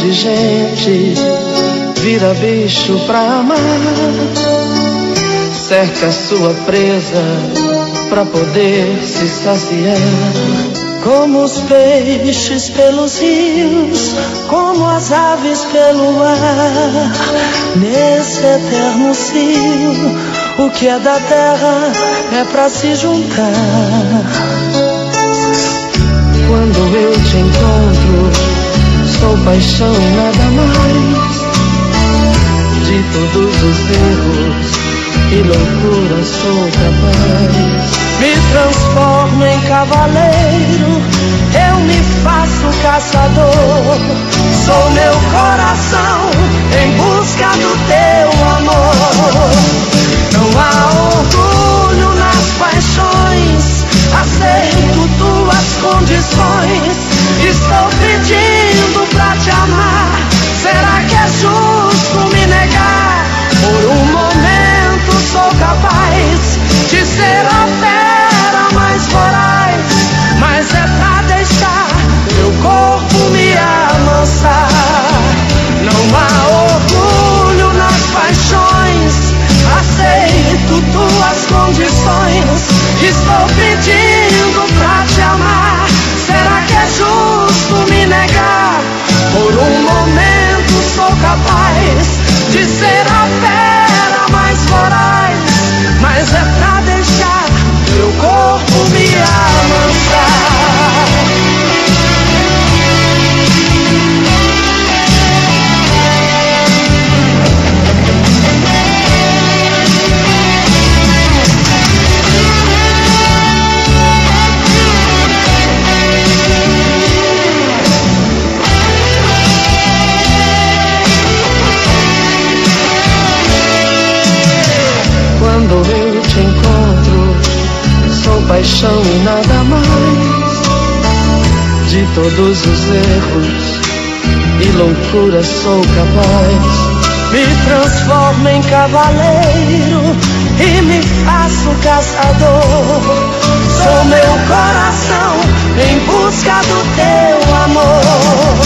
de gente vira bicho pra amar, cerca sua presa pra poder se saciar. Como os peixes pelos rios, como as aves pelo ar, nesse eterno cio, o que é da terra é pra se juntar. Quando eu te encontro, sou paixão e nada mais. De todos os erros e loucura sou capaz. Me transformo em cavaleiro, eu me faço caçador. Sou meu coração em busca do teu amor. Não há orgulho nas paixões, aceito tuas condições. Estou pedindo pra te amar, será que é justo me negar? Por um momento sou capaz de ser a fera mais voraz, mas é pra deixar meu corpo me amansar. Não há orgulho nas paixões, aceito tuas condições. Estou pedindo pra te amar, será que é justo me negar? Por um momento sou capaz de ser a fera mais voraz, mas é pra deixar meu corpo me amansar. Quando eu te encontro, sou paixão e nada mais. De todos os erros e loucura sou capaz. Me transformo em cavaleiro e me faço caçador. Sou meu coração em busca do teu amor.